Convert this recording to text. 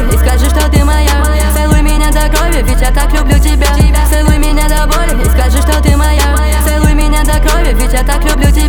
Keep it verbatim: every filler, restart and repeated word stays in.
и скажи, что ты моя. Целуй меня до крови, ведь я так люблю тебя. Целуй меня до боли и скажи, что ты моя. Целуй меня до крови, ведь я так люблю тебя.